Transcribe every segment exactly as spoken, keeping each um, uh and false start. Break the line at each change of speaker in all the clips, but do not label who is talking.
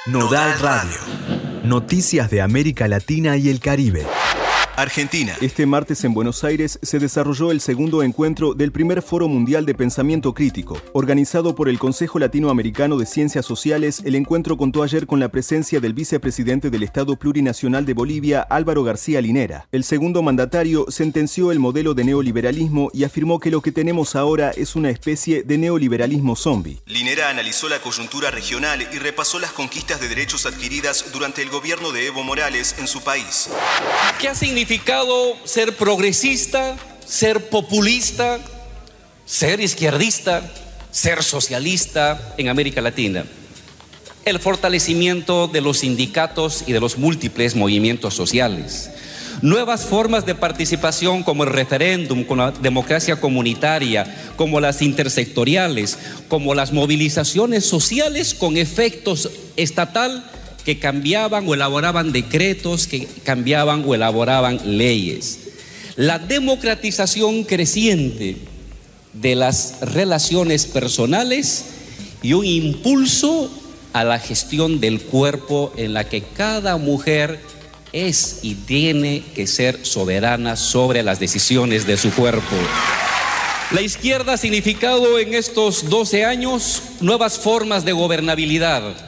Nodal Radio. Noticias de América Latina y el Caribe.
Argentina.
Este martes en Buenos Aires se desarrolló el segundo encuentro del primer Foro Mundial de Pensamiento Crítico. Organizado por el Consejo Latinoamericano de Ciencias Sociales, el encuentro contó ayer con la presencia del vicepresidente del Estado Plurinacional de Bolivia, Álvaro García Linera. El segundo mandatario sentenció el modelo de neoliberalismo y afirmó que lo que tenemos ahora es una especie de neoliberalismo zombie.
Linera analizó la coyuntura regional y repasó las conquistas de derechos adquiridas durante el gobierno de Evo Morales en su país.
¿Qué ha significado ser progresista, ser populista, ser izquierdista, ser socialista en América Latina? El fortalecimiento de los sindicatos y de los múltiples movimientos sociales. Nuevas formas de participación como el referéndum, como la democracia comunitaria, como las intersectoriales, como las movilizaciones sociales con efectos estatal que cambiaban o elaboraban decretos, que cambiaban o elaboraban leyes. La democratización creciente de las relaciones personales y un impulso a la gestión del cuerpo en la que cada mujer es y tiene que ser soberana sobre las decisiones de su cuerpo. La izquierda ha significado en estos doce años nuevas formas de gobernabilidad.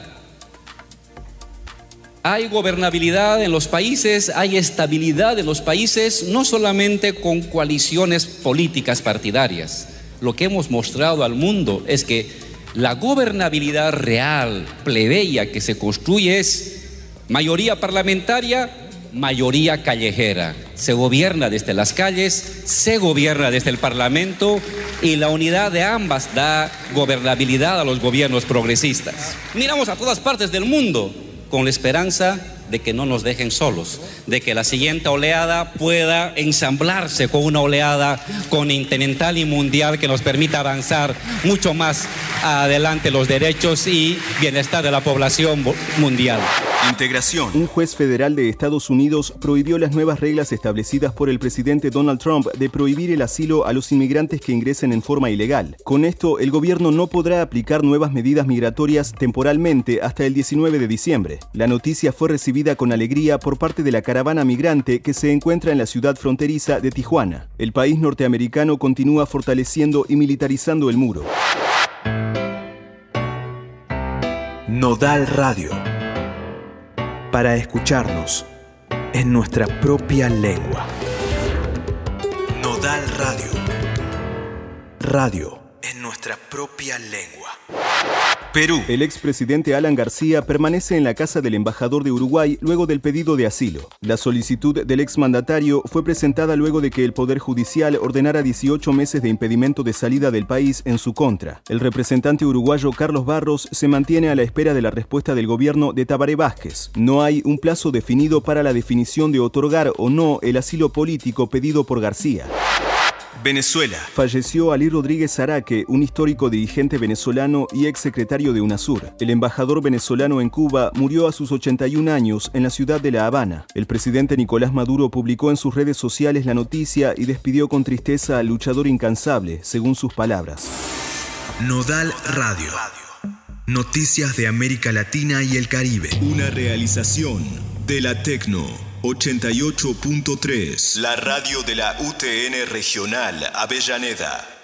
Hay gobernabilidad en los países, hay estabilidad en los países, no solamente con coaliciones políticas partidarias. Lo que hemos mostrado al mundo es que la gobernabilidad real, plebeya, que se construye es mayoría parlamentaria, mayoría callejera. Se gobierna desde las calles, se gobierna desde el Parlamento y la unidad de ambas da gobernabilidad a los gobiernos progresistas. Miramos a todas partes del mundo con la esperanza de que no nos dejen solos, de que la siguiente oleada pueda ensamblarse con una oleada continental y mundial que nos permita avanzar mucho más adelante los derechos y bienestar de la población mundial.
Integración.
Un juez federal de Estados Unidos prohibió las nuevas reglas establecidas por el presidente Donald Trump de prohibir el asilo a los inmigrantes que ingresen en forma ilegal. Con esto, el gobierno no podrá aplicar nuevas medidas migratorias temporalmente hasta el diecinueve de diciembre. La noticia fue recibida con alegría por parte de la caravana migrante que se encuentra en la ciudad fronteriza de Tijuana. El país norteamericano continúa fortaleciendo y militarizando el muro.
Nodal Radio. Para escucharnos en nuestra propia lengua. Nodal Radio. Radio en nuestra propia lengua.
Perú.
El expresidente Alan García permanece en la casa del embajador de Uruguay luego del pedido de asilo. La solicitud del exmandatario fue presentada luego de que el Poder Judicial ordenara dieciocho meses de impedimento de salida del país en su contra. El representante uruguayo Carlos Barros se mantiene a la espera de la respuesta del gobierno de Tabaré Vázquez. No hay un plazo definido para la definición de otorgar o no el asilo político pedido por García.
Venezuela.
Falleció Ali Rodríguez Araque, un histórico dirigente venezolano y exsecretario de UNASUR. El embajador venezolano en Cuba murió a sus ochenta y un años en la ciudad de La Habana. El presidente Nicolás Maduro publicó en sus redes sociales la noticia y despidió con tristeza al luchador incansable, según sus palabras.
Nodal Radio. Noticias de América Latina y el Caribe.
Una realización de la Tecno ochenta y ocho punto tres. La radio de la U T N Regional Avellaneda.